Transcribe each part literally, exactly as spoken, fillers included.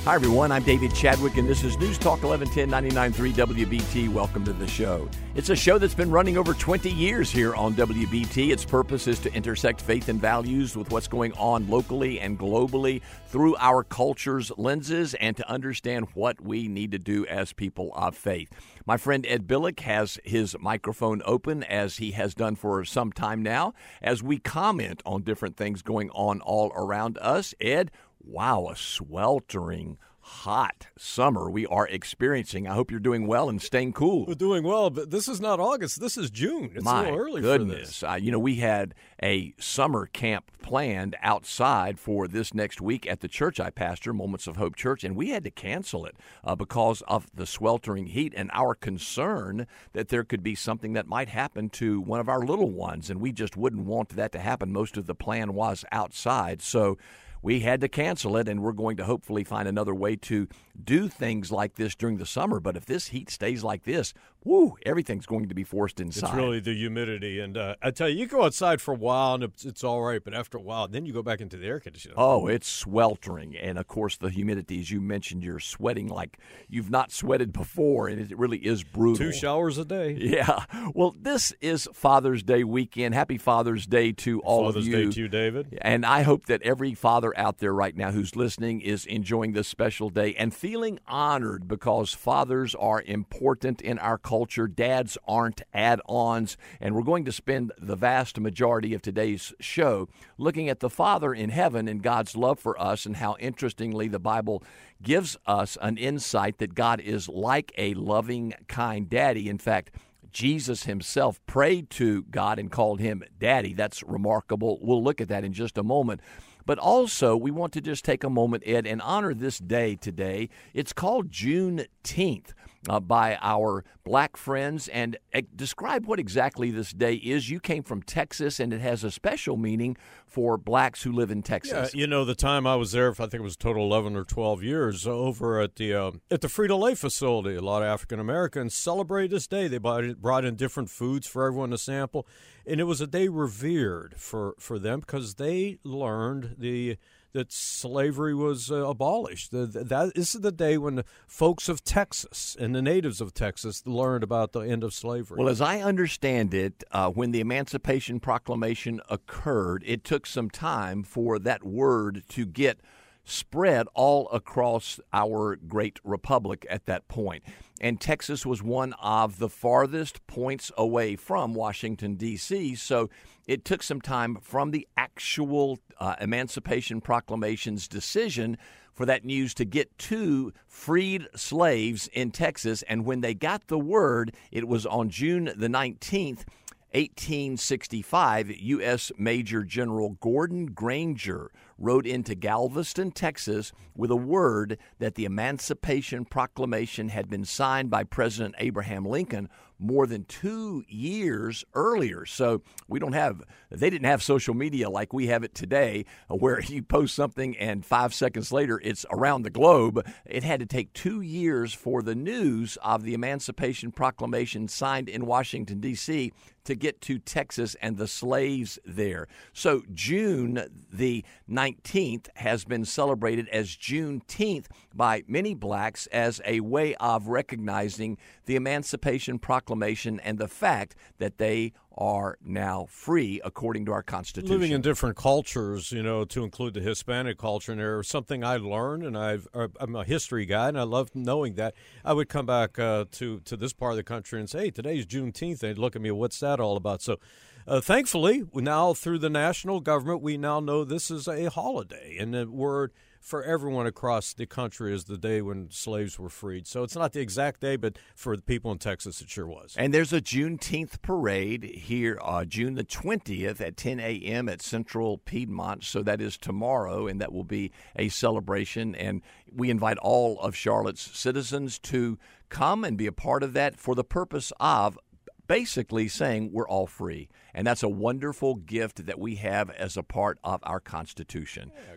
Hi, everyone. I'm David Chadwick, and this is News Talk eleven ten ninety-nine point three W B T. Welcome to the show. It's a show that's been running over twenty years here on W B T. Its purpose is to intersect faith and values with what's going on locally and globally through our culture's lenses and to understand what we need to do as people of faith. My friend Ed Billick has his microphone open, as he has done for some time now, as we comment on different things going on all around us. Ed, wow, a sweltering hot summer we are experiencing. I hope you're doing well and staying cool. We're doing well, but this is not August. This is June. It's My a little early goodness. for this. Uh, you know, we had a summer camp planned outside for this next week at the church I pastor, Moments of Hope Church, and we had to cancel it uh, because of the sweltering heat and our concern that there could be something that might happen to one of our little ones, and we just wouldn't want that to happen. Most of the plan was outside, so we had to cancel it, and we're going to hopefully find another way to do things like this during the summer. But if this heat stays like this, woo, everything's going to be forced inside. It's really the humidity. And uh, I tell you, you go outside for a while, and it's, it's all right. But after a while, then you go back into the air conditioner. Oh, it's sweltering. And, of course, the humidity, as you mentioned, you're sweating like you've not sweated before, and it really is brutal. Two showers a day. Yeah. Well, this is Father's Day weekend. Happy Father's Day to all Father's of you. Day to you, David. And I hope that every father out there right now who's listening is enjoying this special day and feeling honored, because fathers are important in our culture. Dads aren't add-ons. And we're going to spend the vast majority of today's show looking at the Father in heaven and God's love for us, and how, interestingly, the Bible gives us an insight that God is like a loving, kind daddy. In fact, Jesus himself prayed to God and called him Daddy. That's remarkable. We'll look at that in just a moment. But also, we want to just take a moment, Ed, and honor this day today. It's called Juneteenth uh, by our black friends. And uh, describe what exactly this day is. You came from Texas, and it has a special meaning for blacks who live in Texas. Yeah, you know, the time I was there, I think it was a total eleven or twelve years, over at the uh, at the Frito-Lay facility. A lot of African Americans celebrated this day. They brought, brought in different foods for everyone to sample. And it was a day revered for, for them, because they learned the that slavery was uh, abolished. The, that this is the day when the folks of Texas and the natives of Texas learned about the end of slavery. Well, as I understand it, uh, when the Emancipation Proclamation occurred, it took some time for that word to get spread all across our great republic at that point. And Texas was one of the farthest points away from Washington, D C, so it took some time from the actual uh, Emancipation Proclamation's decision for that news to get to freed slaves in Texas. And when they got the word, it was on June the nineteenth, eighteen sixty-five, U S Major General Gordon Granger rode into Galveston, Texas, with a word that the Emancipation Proclamation had been signed by President Abraham Lincoln more than two years earlier. So we don't have, they didn't have social media like we have it today, where you post something and five seconds later it's around the globe. It had to take two years for the news of the Emancipation Proclamation signed in Washington, D C to get to Texas and the slaves there. So June the nineteenth has been celebrated as Juneteenth by many blacks as a way of recognizing the Emancipation Proclamation and the fact that they are now free according to our Constitution. Living in different cultures, you know, to include the Hispanic culture, and there's something I learned, and I've, I'm a history guy, and I love knowing that. I would come back uh, to, to this part of the country and say, hey, today's Juneteenth. They'd look at me, what's that all about? So uh, thankfully, now through the national government, we now know this is a holiday, and the word for everyone across the country is the day when slaves were freed. So it's not the exact day, but for the people in Texas, it sure was. And there's a Juneteenth parade here uh, June the twentieth at ten a.m. at Central Piedmont. So that is tomorrow, and that will be a celebration. And we invite all of Charlotte's citizens to come and be a part of that for the purpose of basically saying we're all free. And that's a wonderful gift that we have as a part of our Constitution. Yeah, great.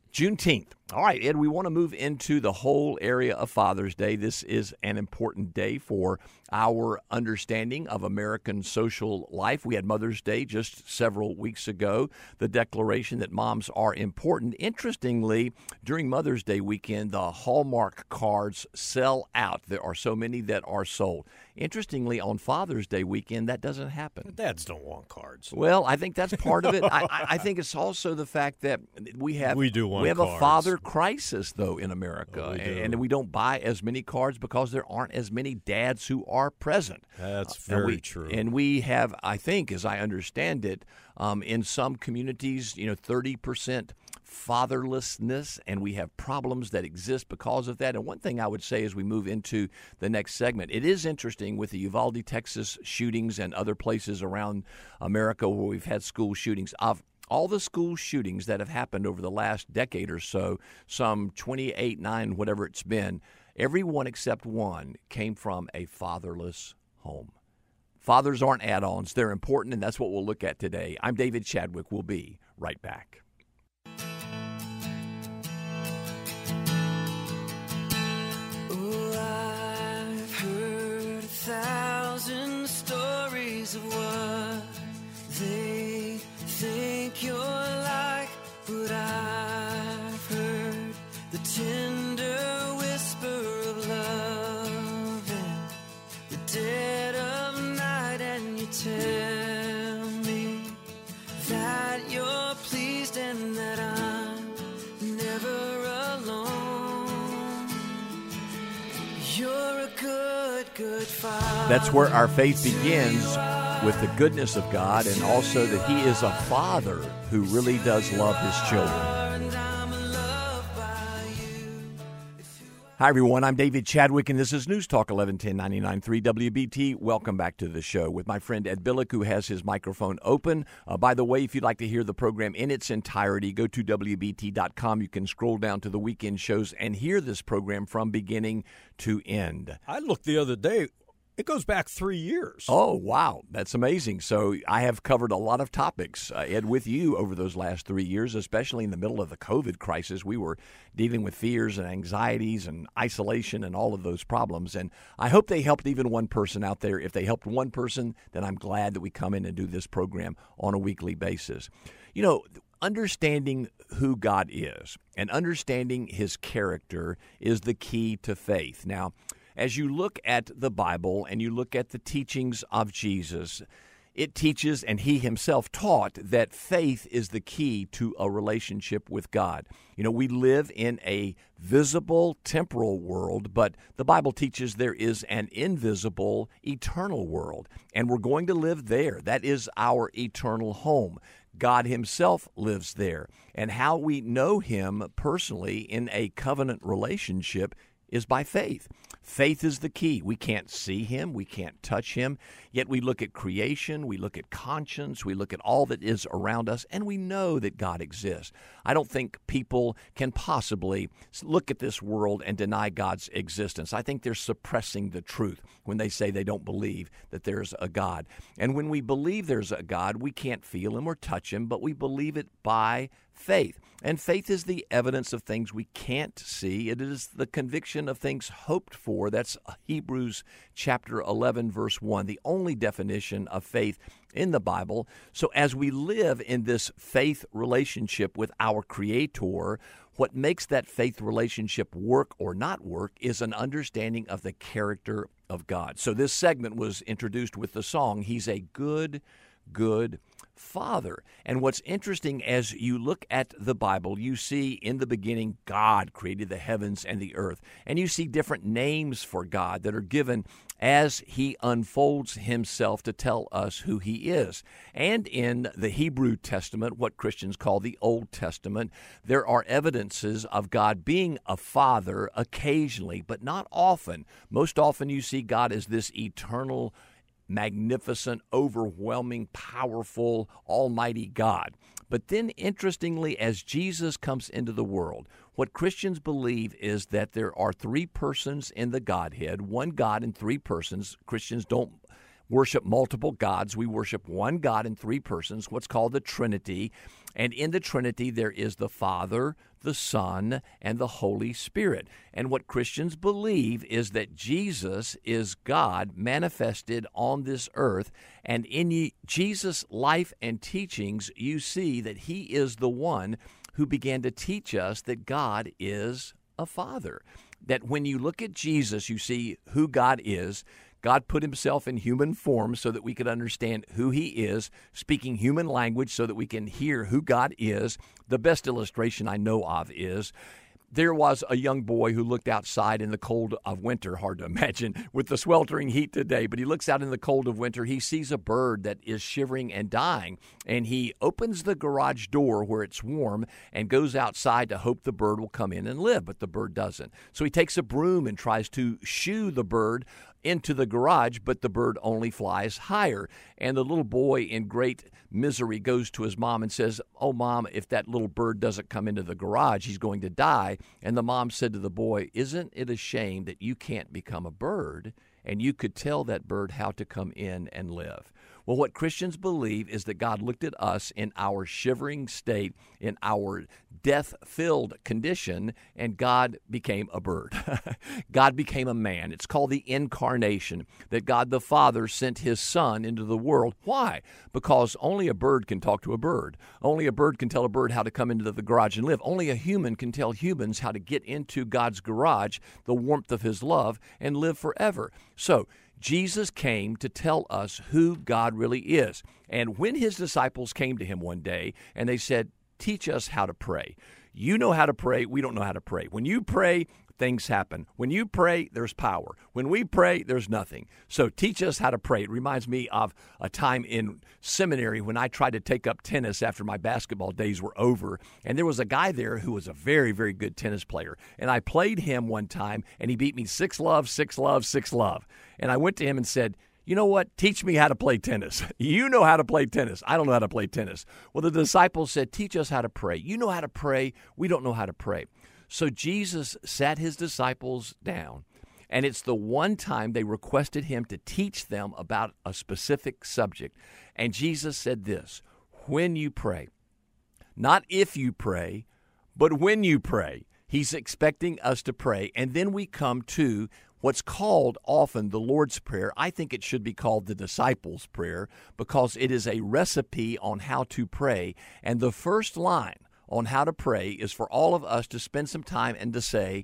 Juneteenth. All right, Ed, we want to move into the whole area of Father's Day. This is an important day for our understanding of American social life. We had Mother's Day just several weeks ago, the declaration that moms are important. Interestingly, during Mother's Day weekend, the Hallmark cards sell out. There are so many that are sold. Interestingly, on Father's Day weekend, that doesn't happen. Dads don't want cards. Well, I think that's part of it. I, I, I think it's also the fact that we have we do want we have cards. a father crisis, though, in America, Oh, we do. and we don't buy as many cards because there aren't as many dads who are present. That's Uh, and very we- true. And we have, I think, as I understand it, um, in some communities, you know, thirty percent fatherlessness, and we have problems that exist because of that. And one thing I would say as we move into the next segment, it is interesting with the Uvalde, Texas shootings and other places around America where we've had school shootings. Of all the school shootings that have happened over the last decade or so, some twenty-eight, nine, whatever it's been, every one except one came from a fatherless home. Fathers aren't add-ons. They're important, and that's what we'll look at today. I'm David Chadwick. We'll be right back. Oh, I've heard a thousand stories of what they think you're like, but I've heard the tender whisper of love in the dead of night, and you tell me that you're pleased and that I'm never alone. You're a good, good father. That's where our faith begins, with the goodness of God, and also that He is a Father who really does love His children. And I'm loved by you. Hi, everyone. I'm David Chadwick, and this is News Talk eleven ten ninety-nine point three W B T. Welcome back to the show with my friend Ed Billick, who has his microphone open. Uh, by the way, if you'd like to hear the program in its entirety, go to W B T dot com. You can scroll down to the weekend shows and hear this program from beginning to end. I looked the other day. It goes back three years. Oh, wow. That's amazing. So I have covered a lot of topics, uh, Ed, with you over those last three years, especially in the middle of the COVID crisis. We were dealing with fears and anxieties and isolation and all of those problems. And I hope they helped even one person out there. If they helped one person, then I'm glad that we come in and do this program on a weekly basis. You know, understanding who God is and understanding His character is the key to faith. Now, as you look at the Bible and you look at the teachings of Jesus, it teaches, and He Himself taught, that faith is the key to a relationship with God. You know, we live in a visible, temporal world, but the Bible teaches there is an invisible, eternal world, and we're going to live there. That is our eternal home. God Himself lives there, and how we know Him personally in a covenant relationship is by faith. Faith is the key. We can't see Him. We can't touch Him. Yet we look at creation. We look at conscience. We look at all that is around us, and we know that God exists. I don't think people can possibly look at this world and deny God's existence. I think they're suppressing the truth when they say they don't believe that there's a God. And when we believe there's a God, we can't feel Him or touch Him, but we believe it by faith. And faith is the evidence of things we can't see. It is the conviction of things hoped for. That's Hebrews chapter eleven, verse one, the only definition of faith in the Bible. So as we live in this faith relationship with our Creator, what makes that faith relationship work or not work is an understanding of the character of God. So this segment was introduced with the song, He's a Good, Good Father. And what's interesting, as you look at the Bible, you see in the beginning God created the heavens and the earth. And you see different names for God that are given as He unfolds Himself to tell us who He is. And in the Hebrew Testament, what Christians call the Old Testament, there are evidences of God being a father occasionally, but not often. Most often you see God as this eternal, magnificent, overwhelming, powerful, almighty God. But then, interestingly, as Jesus comes into the world, what Christians believe is that there are three persons in the Godhead, one God in three persons. Christians don't worship multiple gods. We worship one God in three persons, what's called the Trinity. And in the Trinity, there is the Father, the Son, and the Holy Spirit. And what Christians believe is that Jesus is God manifested on this earth. And in ye, Jesus' life and teachings, you see that he is the one who began to teach us that God is a Father. That when you look at Jesus, you see who God is. God put himself in human form so that we could understand who he is, speaking human language so that we can hear who God is. The best illustration I know of is there was a young boy who looked outside in the cold of winter, hard to imagine with the sweltering heat today, but he looks out in the cold of winter. He sees a bird that is shivering and dying, and he opens the garage door where it's warm and goes outside to hope the bird will come in and live, but the bird doesn't. So he takes a broom and tries to shoo the bird into the garage, but the bird only flies higher. And the little boy in great misery goes to his mom and says, "Oh, Mom, if that little bird doesn't come into the garage, he's going to die." And the mom said to the boy, "Isn't it a shame that you can't become a bird and you could tell that bird how to come in and live?" Well, what Christians believe is that God looked at us in our shivering state, in our death-filled condition, and God became a bird. God became a man. It's called the incarnation, that God the Father sent his Son into the world. Why? Because only a bird can talk to a bird. Only a bird can tell a bird how to come into the garage and live. Only a human can tell humans how to get into God's garage, the warmth of his love, and live forever. So, Jesus came to tell us who God really is. And when his disciples came to him one day and they said, "Teach us how to pray. You know how to pray. We don't know how to pray. When you pray, things happen. When you pray, there's power. When we pray, there's nothing. So teach us how to pray." It reminds me of a time in seminary when I tried to take up tennis after my basketball days were over. And there was a guy there who was a very, very good tennis player. And I played him one time, and he beat me six love, six love, six love. And I went to him and said, "You know what? Teach me how to play tennis. You know how to play tennis. I don't know how to play tennis." Well, the disciples said, "Teach us how to pray. You know how to pray. We don't know how to pray." So Jesus sat his disciples down, and it's the one time they requested him to teach them about a specific subject. And Jesus said this, "When you pray, not if you pray, but when you pray." He's expecting us to pray, and then we come to what's called often the Lord's Prayer. I think it should be called the Disciples' Prayer because it is a recipe on how to pray. And the first line on how to pray is for all of us to spend some time and to say,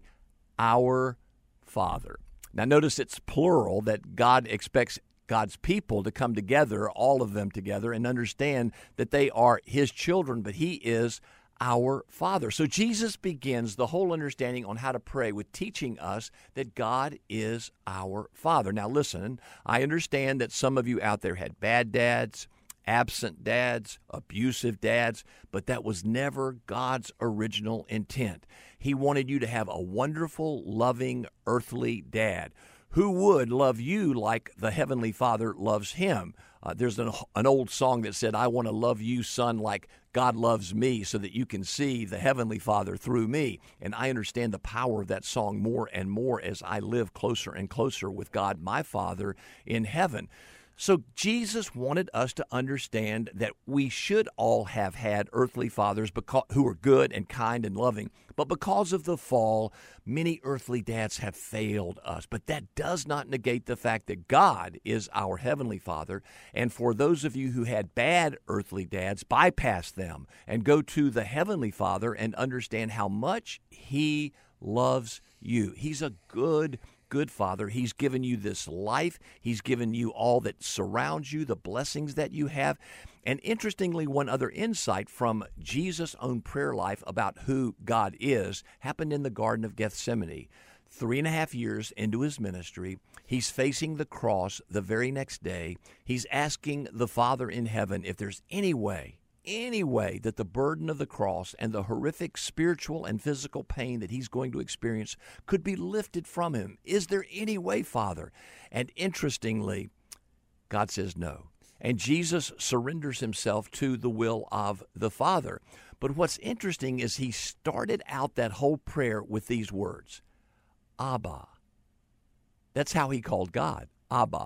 "Our Father." Now notice it's plural, that God expects God's people to come together, all of them together, and understand that they are his children, but he is our Father. So Jesus begins the whole understanding on how to pray with teaching us that God is our Father. Now listen, I understand that some of you out there had bad dads, absent dads, abusive dads, but that was never God's original intent. He wanted you to have a wonderful, loving, earthly dad who would love you like the Heavenly Father loves him. Uh, there's an, an old song that said, "I want to love you, son, like God loves me, so that you can see the Heavenly Father through me." And I understand the power of that song more and more as I live closer and closer with God, my Father, in heaven. So Jesus wanted us to understand that we should all have had earthly fathers because, who are good and kind and loving. But because of the fall, many earthly dads have failed us. But that does not negate the fact that God is our Heavenly Father. And for those of you who had bad earthly dads, bypass them and go to the Heavenly Father and understand how much he loves you. He's a good good Father. He's given you this life. He's given you all that surrounds you, the blessings that you have. And interestingly, one other insight from Jesus' own prayer life about who God is happened in the Garden of Gethsemane. Three and a half years into his ministry, he's facing the cross the very next day. He's asking the Father in heaven if there's any way any way that the burden of the cross and the horrific spiritual and physical pain that he's going to experience could be lifted from him. Is there any way, Father? And interestingly, God says no. And Jesus surrenders himself to the will of the Father. But what's interesting is he started out that whole prayer with these words, Abba. That's how he called God, Abba.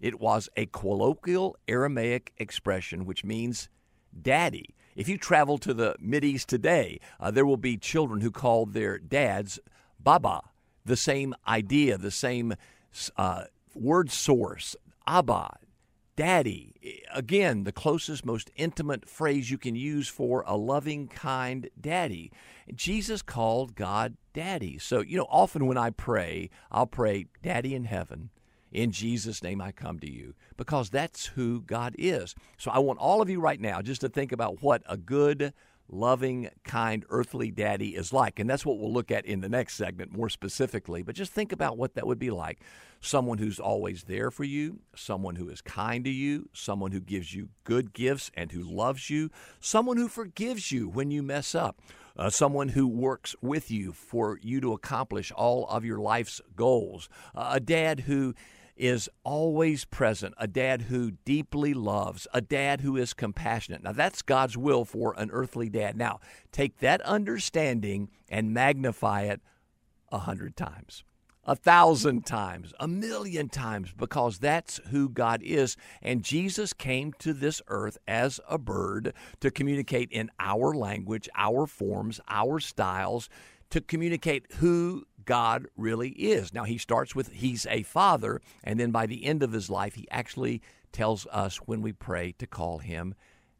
It was a colloquial Aramaic expression which means daddy. If you travel to the Mideast today, uh, there will be children who call their dads Baba. The same idea, the same uh, word source, Abba, daddy. Again, the closest, most intimate phrase you can use for a loving, kind daddy. Jesus called God daddy. So, you know, often when I pray, I'll pray, Daddy in heaven, in Jesus' name I come to you, because that's who God is. So I want all of you right now just to think about what a good, loving, kind, earthly daddy is like. And that's what we'll look at in the next segment more specifically. But just think about what that would be like. Someone who's always there for you, someone who is kind to you, someone who gives you good gifts and who loves you, someone who forgives you when you mess up, uh, someone who works with you for you to accomplish all of your life's goals, uh, a dad who is always present, a dad who deeply loves, a dad who is compassionate. Now, that's God's will for an earthly dad. Now, take that understanding and magnify it a hundred times, a thousand times, a million times, because that's who God is. And Jesus came to this earth as a bird to communicate in our language, our forms, our styles, to communicate who God really is. Now, he starts with he's a father, and then by the end of his life, he actually tells us when we pray to call him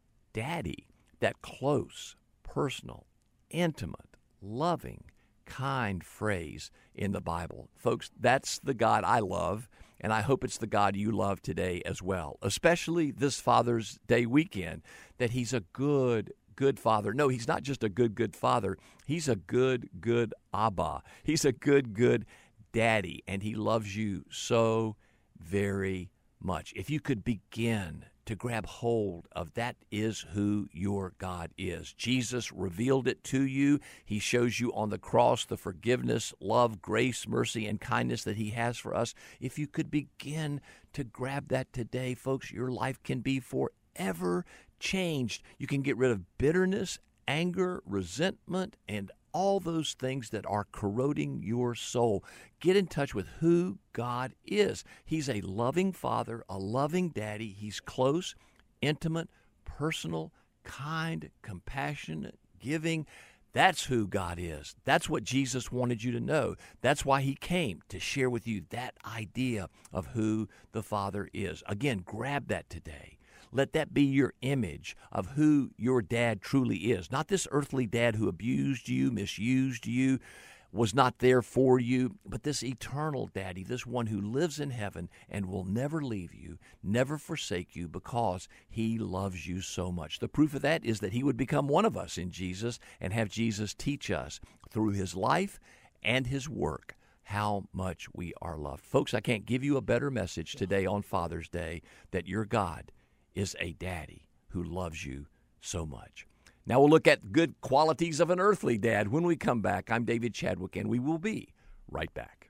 daddy. That close, personal, intimate, loving, kind phrase in the Bible. Folks, that's the God I love, and I hope it's the God you love today as well, especially this Father's Day weekend, that he's a good, good father. No, he's not just a good, good father. He's a good, good Abba. He's a good, good daddy, and he loves you so very much. If you could begin to grab hold of that is who your God is. Jesus revealed it to you. He shows you on the cross the forgiveness, love, grace, mercy, and kindness that he has for us. If you could begin to grab that today, folks, your life can be forever changed. You can get rid of bitterness, anger, resentment, and all those things that are corroding your soul. Get in touch with who God is. He's a loving father, a loving daddy. He's close, intimate, personal, kind, compassionate, giving. That's who God is. That's what Jesus wanted you to know. That's why he came, to share with you that idea of who the Father is. Again, grab that today. Let that be your image of who your dad truly is. Not this earthly dad who abused you, misused you, was not there for you, but this eternal daddy, this one who lives in heaven and will never leave you, never forsake you, because he loves you so much. The proof of that is that he would become one of us in Jesus and have Jesus teach us through his life and his work how much we are loved. Folks, I can't give you a better message today on Father's Day, that your God is a daddy who loves you so much. Now we'll look at good qualities of an earthly dad when we come back. I'm David Chadwick, and we will be right back.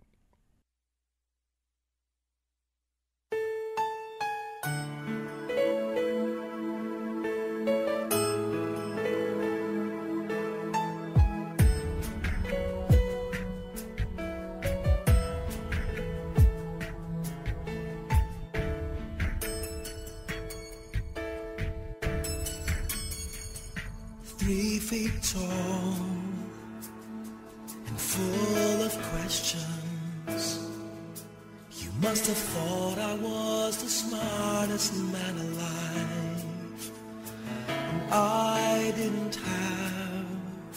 Three feet tall and full of questions. You must have thought I was the smartest man alive, and I didn't have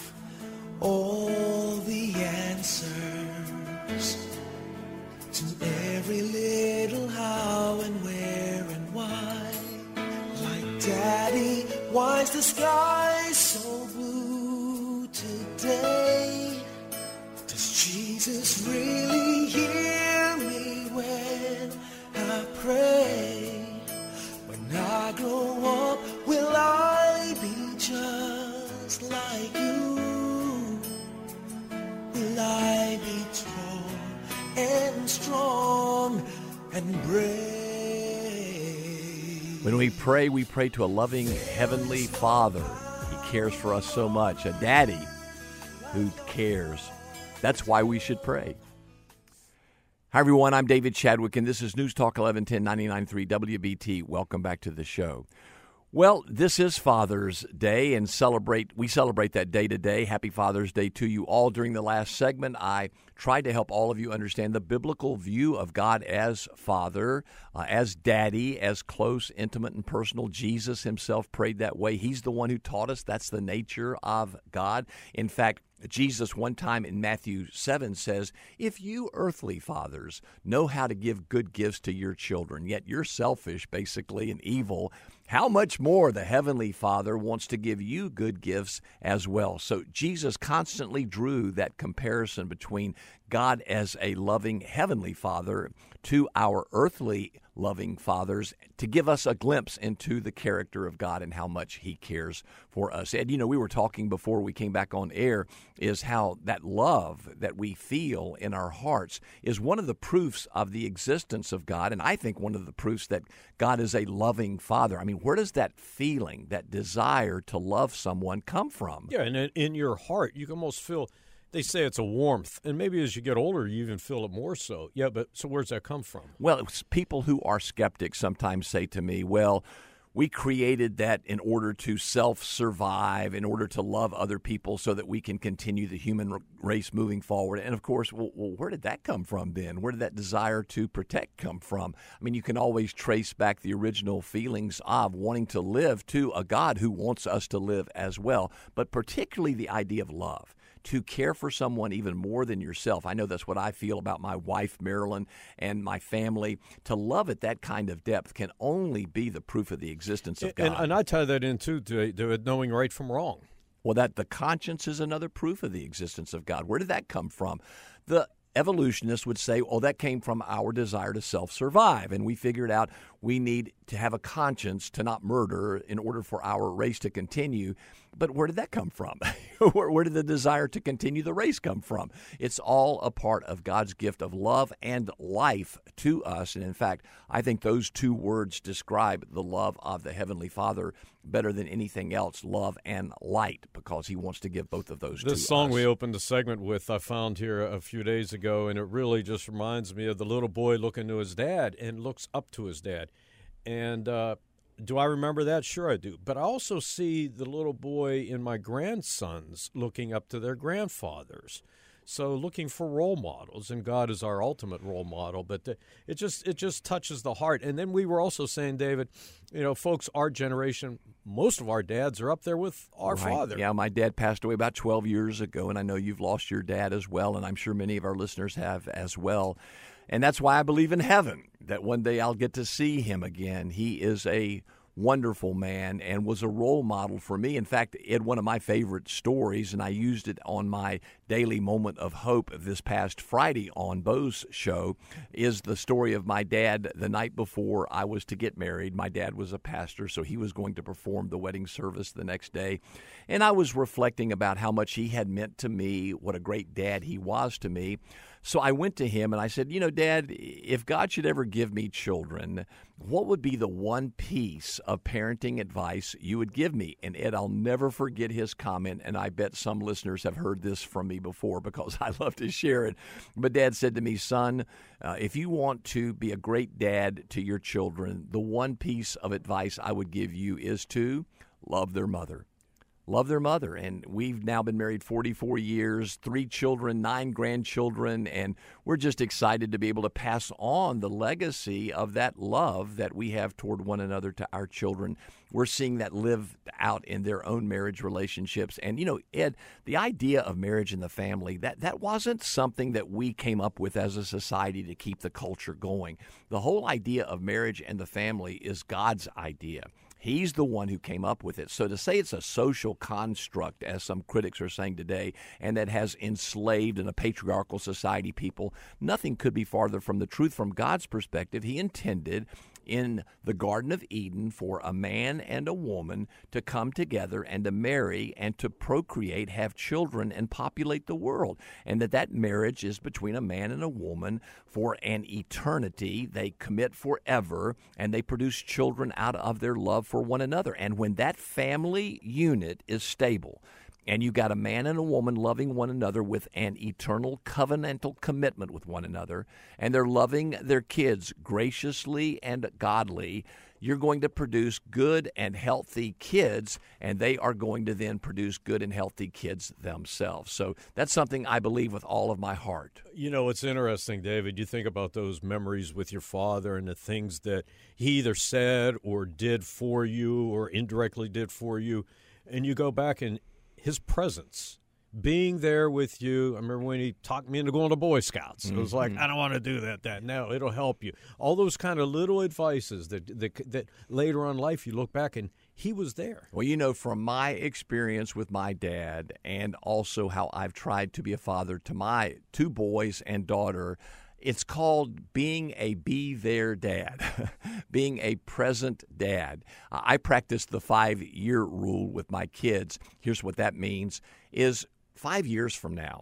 all the answers to every little how and where and why. Like Daddy, why's the sky so blue today? Does Jesus really hear me when I pray? When I grow up, will I be just like you? Will I be tall and strong and brave? When we pray, we pray to a loving Heavenly Father. He cares for us so much. A daddy who cares. That's why we should pray. Hi, everyone. I'm David Chadwick, and this is News Talk eleven ten ninety-nine point three W B T. Welcome back to the show. Well, this is Father's Day, and celebrate. we celebrate that day today. Happy Father's Day to you all. During the last segment, I tried to help all of you understand the biblical view of God as Father, uh, as Daddy, as close, intimate, and personal. Jesus himself prayed that way. He's the one who taught us that's the nature of God. In fact, Jesus one time in Matthew seven says, if you earthly fathers know how to give good gifts to your children, yet you're selfish, basically, and evil, how much more the Heavenly Father wants to give you good gifts as well. So Jesus constantly drew that comparison between God as a loving Heavenly Father to our earthly loving fathers to give us a glimpse into the character of God and how much he cares for us. And, you know, we were talking before we came back on air is how that love that we feel in our hearts is one of the proofs of the existence of God. And I think one of the proofs that God is a loving Father. I mean, where does that feeling, that desire to love someone come from? Yeah, and in, in your heart, you can almost feel... They say it's a warmth, and maybe as you get older, you even feel it more so. Yeah, but so where's that come from? Well, it's people who are skeptics sometimes say to me, well, we created that in order to self-survive, in order to love other people so that we can continue the human race moving forward. And, of course, well, well, where did that come from then? Where did that desire to protect come from? I mean, you can always trace back the original feelings of wanting to live to a God who wants us to live as well, but particularly the idea of love. To care for someone even more than yourself. I know that's what I feel about my wife, Marilyn, and my family. To love at that kind of depth can only be the proof of the existence of God. And, and I tie that in, too, to, to knowing right from wrong. Well, that the conscience is another proof of the existence of God. Where did that come from? The evolutionists would say, oh, that came from our desire to self-survive. And we figured out we need to have a conscience to not murder in order for our race to continue. But where did that come from? where, where did the desire to continue the race come from? It's all a part of God's gift of love and life to us. And in fact, I think those two words describe the love of the Heavenly Father better than anything else, love and light, because he wants to give both of those to us. This song we opened the segment with, I found here a few days ago, and it really just reminds me of the little boy looking to his dad and looks up to his dad. And uh, do I remember that? Sure I do. But I also see the little boy in my grandsons looking up to their grandfathers. So looking for role models, and God is our ultimate role model. But the, it just it just touches the heart. And then we were also saying, David, you know, folks, our generation, most of our dads are up there with our right. father. Yeah, my dad passed away about twelve years ago, and I know you've lost your dad as well, and I'm sure many of our listeners have as well. And that's why I believe in heaven, that one day I'll get to see him again. He is a wonderful man and was a role model for me. In fact, it had one of my favorite stories, and I used it on my Daily Moment of Hope this past Friday on Bo's show, is the story of my dad the night before I was to get married. My dad was a pastor, so he was going to perform the wedding service the next day. And I was reflecting about how much he had meant to me, what a great dad he was to me. So I went to him and I said, you know, Dad, if God should ever give me children, what would be the one piece of parenting advice you would give me? And Ed, I'll never forget his comment, and I bet some listeners have heard this from me before because I love to share it. But Dad said to me, son, uh, if you want to be a great dad to your children, the one piece of advice I would give you is to love their mother. Love their mother. And we've now been married forty-four years, three children, nine grandchildren, and we're just excited to be able to pass on the legacy of that love that we have toward one another to our children. We're seeing that live out in their own marriage relationships. And, you know, Ed, the idea of marriage and the family, that, that wasn't something that we came up with as a society to keep the culture going. The whole idea of marriage and the family is God's idea. He's the one who came up with it. So to say it's a social construct, as some critics are saying today, and that has enslaved in a patriarchal society people, nothing could be farther from the truth. From God's perspective, he intended in the Garden of Eden for a man and a woman to come together and to marry and to procreate, have children, and populate the world. And that that marriage is between a man and a woman for an eternity. They commit forever, and they produce children out of their love for one another. And when that family unit is stable, and you got a man and a woman loving one another with an eternal covenantal commitment with one another, and they're loving their kids graciously and godly, you're going to produce good and healthy kids, and they are going to then produce good and healthy kids themselves. So that's something I believe with all of my heart. You know, it's interesting, David. You think about those memories with your father and the things that he either said or did for you or indirectly did for you, and you go back and his presence, being there with you. I remember when he talked me into going to Boy Scouts. It was like, I don't want to do that. That no, it'll help you. All those kind of little advices that, that that later on in life you look back and he was there. Well, you know, from my experience with my dad and also how I've tried to be a father to my two boys and daughter, it's called being a be there dad, being a present dad. Uh, I practice the five-year rule with my kids. Here's what that means is five years from now,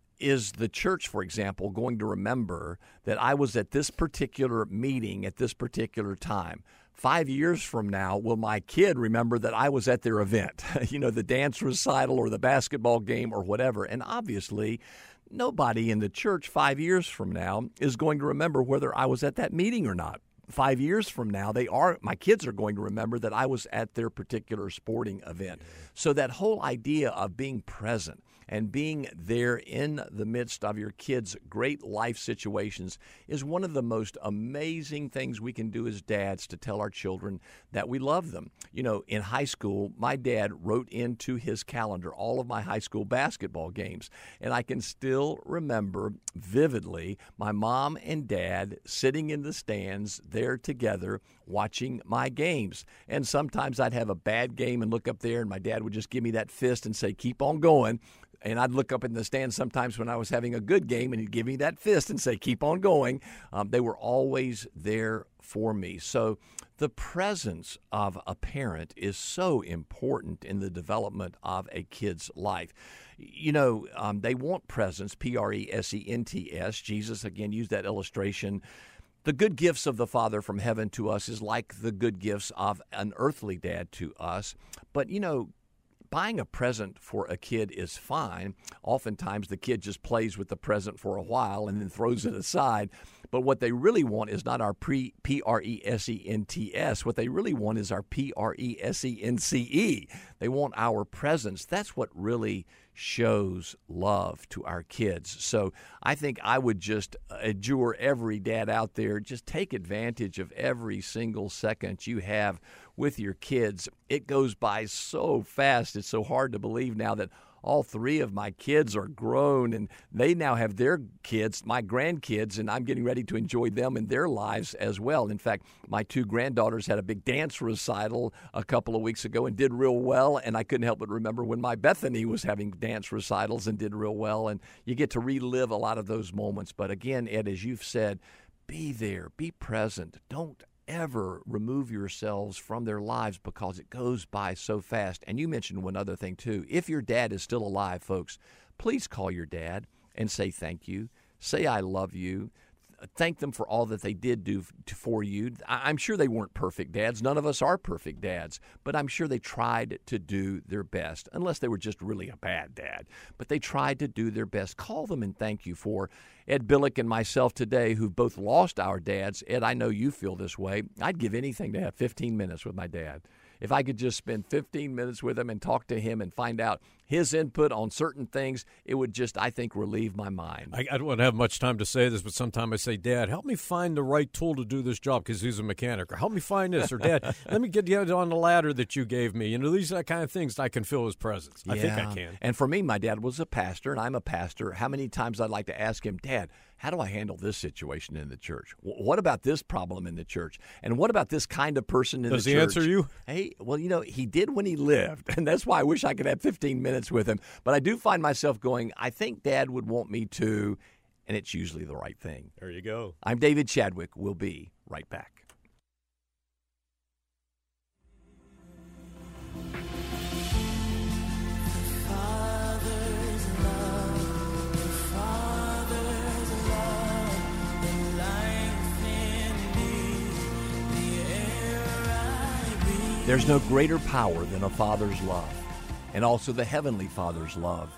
is the church, for example, going to remember that I was at this particular meeting at this particular time? Five years from now, will my kid remember that I was at their event, you know, the dance recital or the basketball game or whatever? And obviously, nobody in the church five years from now is going to remember whether I was at that meeting or not. Five years from now, they are my kids are going to remember that I was at their particular sporting event. So that whole idea of being present and being there in the midst of your kids' great life situations is one of the most amazing things we can do as dads to tell our children that we love them. You know, in high school, my dad wrote into his calendar all of my high school basketball games, and I can still remember vividly my mom and dad sitting in the stands there together watching my games. And sometimes I'd have a bad game and look up there, and my dad would just give me that fist and say, keep on going. And I'd look up in the stands sometimes when I was having a good game, and he'd give me that fist and say, keep on going. Um, they were always there for me. So the presence of a parent is so important in the development of a kid's life. You know, um, they want presence, P R E S E N T S. Jesus, again, used that illustration. The good gifts of the Father from heaven to us is like the good gifts of an earthly dad to us. But, you know, buying a present for a kid is fine. Oftentimes the kid just plays with the present for a while and then throws it aside. But what they really want is not our pre, P R E S E N T S. What they really want is our P R E S E N C E. They want our presence. That's what really shows love to our kids. So I think I would just adjure every dad out there, just take advantage of every single second you have with your kids. It goes by so fast. It's so hard to believe now that all three of my kids are grown and they now have their kids, my grandkids, and I'm getting ready to enjoy them in their lives as well. In fact, my two granddaughters had a big dance recital a couple of weeks ago and did real well, and I couldn't help but remember when my Bethany was having dance recitals and did real well, and you get to relive a lot of those moments. But again, Ed, as you've said, be there, be present. Don't ever remove yourselves from their lives because it goes by so fast. And you mentioned one other thing, too. If your dad is still alive, folks, please call your dad and say thank you. Say I love you. Thank them for all that they did do for you. I'm sure they weren't perfect dads. None of us are perfect dads. But I'm sure they tried to do their best, unless they were just really a bad dad. But they tried to do their best. Call them and thank you for Ed Billick and myself today, who've both lost our dads. Ed, I know you feel this way. I'd give anything to have fifteen minutes with my dad. If I could just spend fifteen minutes with him and talk to him and find out his input on certain things, it would just, I think, relieve my mind. I, I don't have much time to say this, but sometimes I say, Dad, help me find the right tool to do this job because he's a mechanic. Or help me find this. Or, Dad, let me get you on the ladder that you gave me. You know, these are the kind of things that I can feel his presence. Yeah. I think I can. And for me, my dad was a pastor, and I'm a pastor. How many times I'd like to ask him, Dad, how do I handle this situation in the church? What about this problem in the church? And what about this kind of person in Does the he church? Does he answer you? Hey, well, you know, he did when he lived, and that's why I wish I could have fifteen minutes with him. But I do find myself going, I think Dad would want me to, and it's usually the right thing. There you go. I'm David Chadwick. We'll be right back. There's no greater power than a father's love. and also the Heavenly Father's love.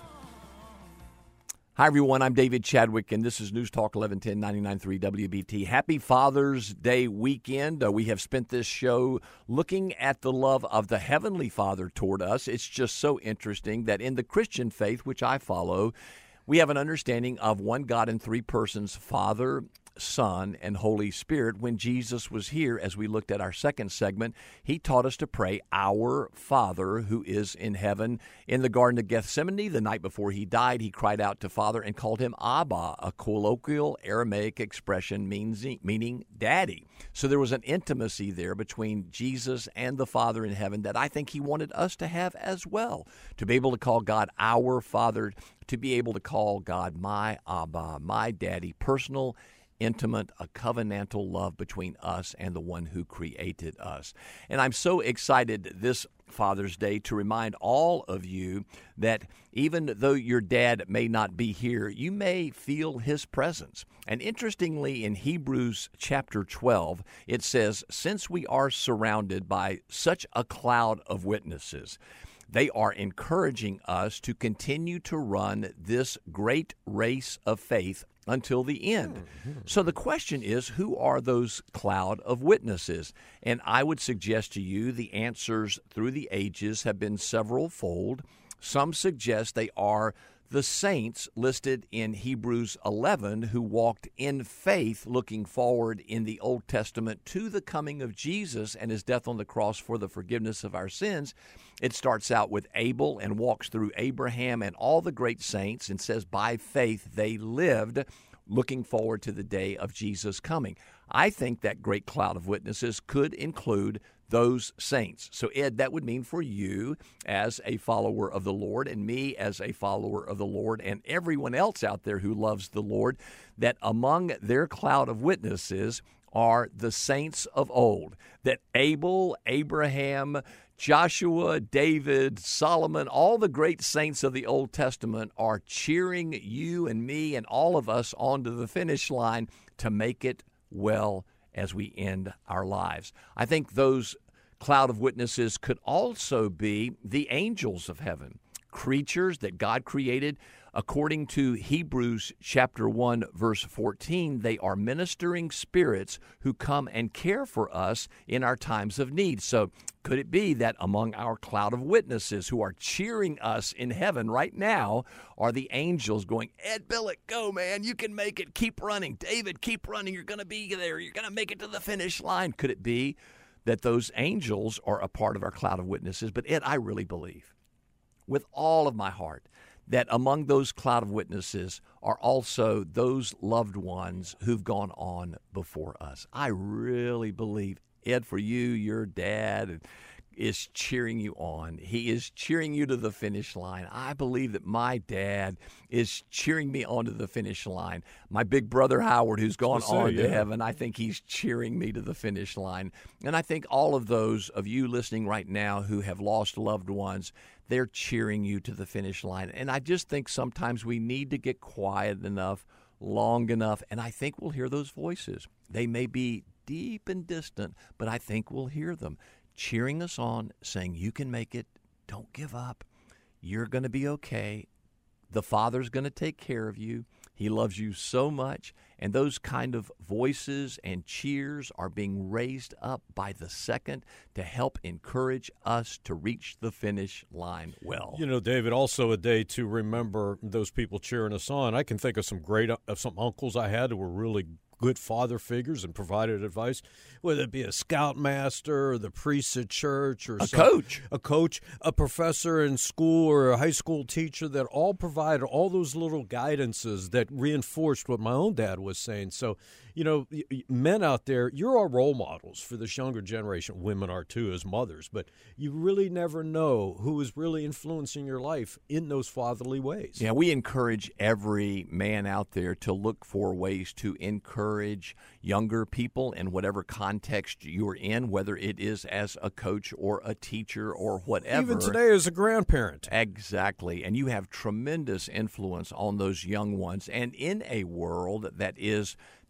Hi, everyone. I'm David Chadwick, and this is News Talk eleven ten, ninety-nine point three W B T. Happy Father's Day weekend. Uh, we have spent this show looking at the love of the Heavenly Father toward us. It's just so interesting that in the Christian faith, which I follow, we have an understanding of one God in three persons, Father, Son, and Holy Spirit. When Jesus was here, as we looked at our second segment, he taught us to pray, Our Father who is in heaven. In the Garden of Gethsemane, the night before he died, he cried out to Father and called him Abba, a colloquial Aramaic expression means, meaning daddy. So there was an intimacy there between Jesus and the Father in heaven that I think he wanted us to have as well, to be able to call God our Father, to be able to call God my Abba, my daddy, personal, intimate, a covenantal love between us and the one who created us. And I'm so excited this Father's Day to remind all of you that even though your dad may not be here, you may feel his presence. And interestingly, in Hebrews chapter twelve, it says, since we are surrounded by such a cloud of witnesses, they are encouraging us to continue to run this great race of faith until the end. So the question is, who are those cloud of witnesses? And I would suggest to you the answers through the ages have been several-fold. Some suggest they are the saints listed in Hebrews eleven who walked in faith looking forward in the Old Testament to the coming of Jesus and his death on the cross for the forgiveness of our sins. It starts out with Abel and walks through Abraham and all the great saints and says by faith they lived looking forward to the day of Jesus coming. I think that great cloud of witnesses could include those saints. So, Ed, that would mean for you as a follower of the Lord and me as a follower of the Lord and everyone else out there who loves the Lord, that among their cloud of witnesses are the saints of old, that Abel, Abraham, Joshua, David, Solomon, all the great saints of the Old Testament are cheering you and me and all of us onto the finish line to make it well as we end our lives. I think those cloud of witnesses could also be the angels of heaven, creatures that God created. According to Hebrews chapter one, verse fourteen, they are ministering spirits who come and care for us in our times of need. So could it be that among our cloud of witnesses who are cheering us in heaven right now are the angels going, Ed Billick, go, man, you can make it, keep running. David, keep running, you're going to be there, you're going to make it to the finish line. Could it be that those angels are a part of our cloud of witnesses? But Ed, I really believe with all of my heart that among those cloud of witnesses are also those loved ones who've gone on before us. I really believe, Ed, for you, your dad is cheering you on. He is cheering you to the finish line. I believe that my dad is cheering me on to the finish line. My big brother Howard, who's gone say, on to yeah. heaven, I think he's cheering me to the finish line. And I think all of those of you listening right now who have lost loved ones, they're cheering you to the finish line. And I just think sometimes we need to get quiet enough, long enough, and I think we'll hear those voices. They may be deep and distant, but I think we'll hear them cheering us on, saying, you can make it, don't give up, you're going to be okay, the Father's going to take care of you, he loves you so much. And those kind of voices and cheers are being raised up by the second to help encourage us to reach the finish line well. You know, David, also a day to remember those people cheering us on. I can think of some great, of some uncles I had who were really good father figures and provided advice, whether it be a scoutmaster or the priest at church or a some, coach, a coach, a professor in school or a high school teacher that all provided all those little guidances that reinforced what my own dad was saying. So, you know, men out there, you're our role models for this younger generation. Women are too as mothers, but you really never know who is really influencing your life in those fatherly ways. Yeah, we encourage every man out there to look for ways to encourage younger people in whatever context you're in, whether it is as a coach or a teacher or whatever. Even today as a grandparent. Exactly. And you have tremendous influence on those young ones. And in a world that is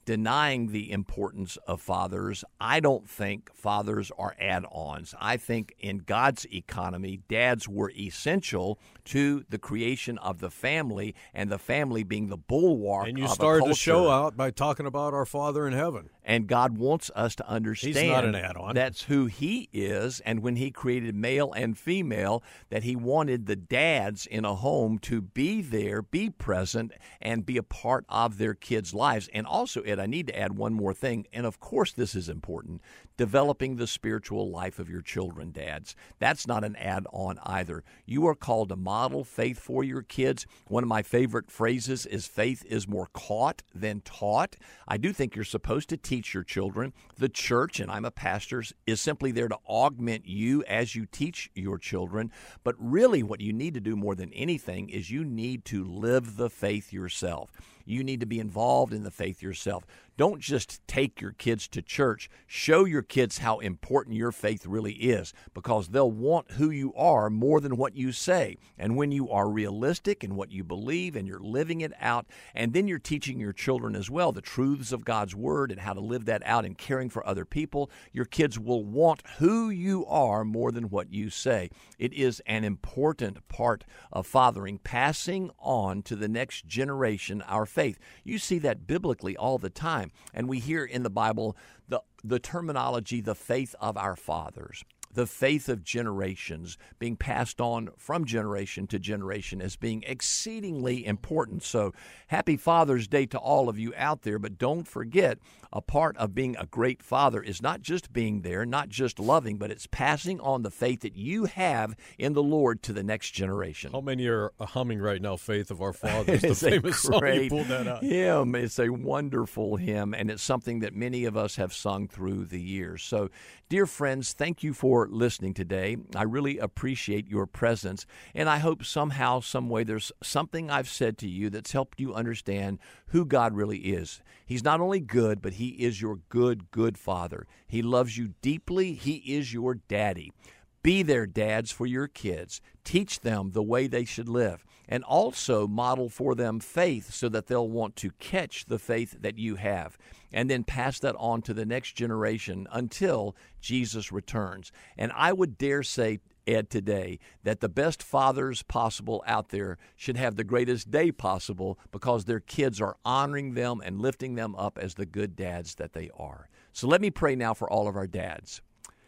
denying the importance of fathers. I don't think fathers are add-ons. I think in God's economy, dads were essential to the creation of the family, and the family being the bulwark of a culture. And you started the show out by talking about our Father in heaven. And God wants us to understand He's not an add-on. That's who He is, and when He created male and female, that He wanted the dads in a home to be there, be present, and be a part of their kids' lives. And also, Ed, I need to add one more thing, and of course this is important, developing the spiritual life of your children, dads. That's not an add-on either. You are called to model faith for your kids. One of my favorite phrases is faith is more caught than taught. I do think you're supposed to teach your children. The church, and I'm a pastor, is simply there to augment you as you teach your children. But really what you need to do more than anything is you need to live the faith yourself. You need to be involved in the faith yourself. Don't just take your kids to church. Show your kids how important your faith really is, because they'll want who you are more than what you say. And when you are realistic in what you believe and you're living it out, and then you're teaching your children as well the truths of God's Word and how to live that out and caring for other people, your kids will want who you are more than what you say. It is an important part of fathering, passing on to the next generation our faith. You see that biblically all the time. And we hear in the Bible the, the terminology, the faith of our fathers, the faith of generations being passed on from generation to generation as being exceedingly important. So happy Father's Day to all of you out there, but don't forget, a part of being a great father is not just being there, not just loving, but it's passing on the faith that you have in the Lord to the next generation. How many are humming right now, Faith of Our Fathers, the It's famous a song great you pulled that out? hymn. It's a wonderful hymn, and it's something that many of us have sung through the years. So, dear friends, thank you for listening today. I really appreciate your presence, and I hope somehow, some way, there's something I've said to you that's helped you understand who God really is. He's not only good, but He is your good, good Father. He loves you deeply. He is your daddy. Be their dads for your kids. Teach them the way they should live, and also model for them faith so that they'll want to catch the faith that you have, and then pass that on to the next generation until Jesus returns. And I would dare say, Ed, today, that the best fathers possible out there should have the greatest day possible, because their kids are honoring them and lifting them up as the good dads that they are. So let me pray now for all of our dads.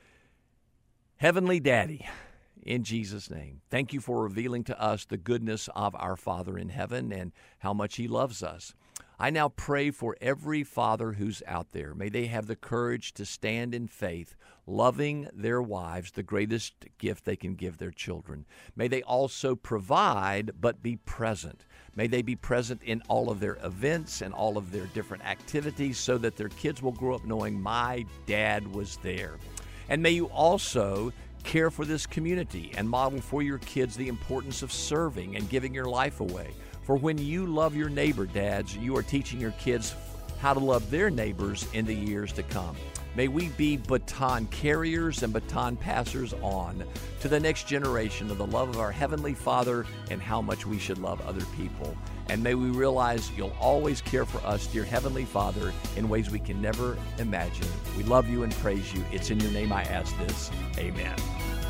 Heavenly Daddy, in Jesus' name, thank you for revealing to us the goodness of our Father in heaven and how much He loves us. I now pray for every father who's out there. May they have the courage to stand in faith, loving their wives, the greatest gift they can give their children. May they also provide, but be present. May they be present in all of their events and all of their different activities, so that their kids will grow up knowing my dad was there. And may you also care for this community and model for your kids the importance of serving and giving your life away. For when you love your neighbor, dads, you are teaching your kids how to love their neighbors in the years to come. May we be baton carriers and baton passers on to the next generation of the love of our Heavenly Father and how much we should love other people. And may we realize you'll always care for us, dear Heavenly Father, in ways we can never imagine. We love you and praise you. It's in your name I ask this. Amen.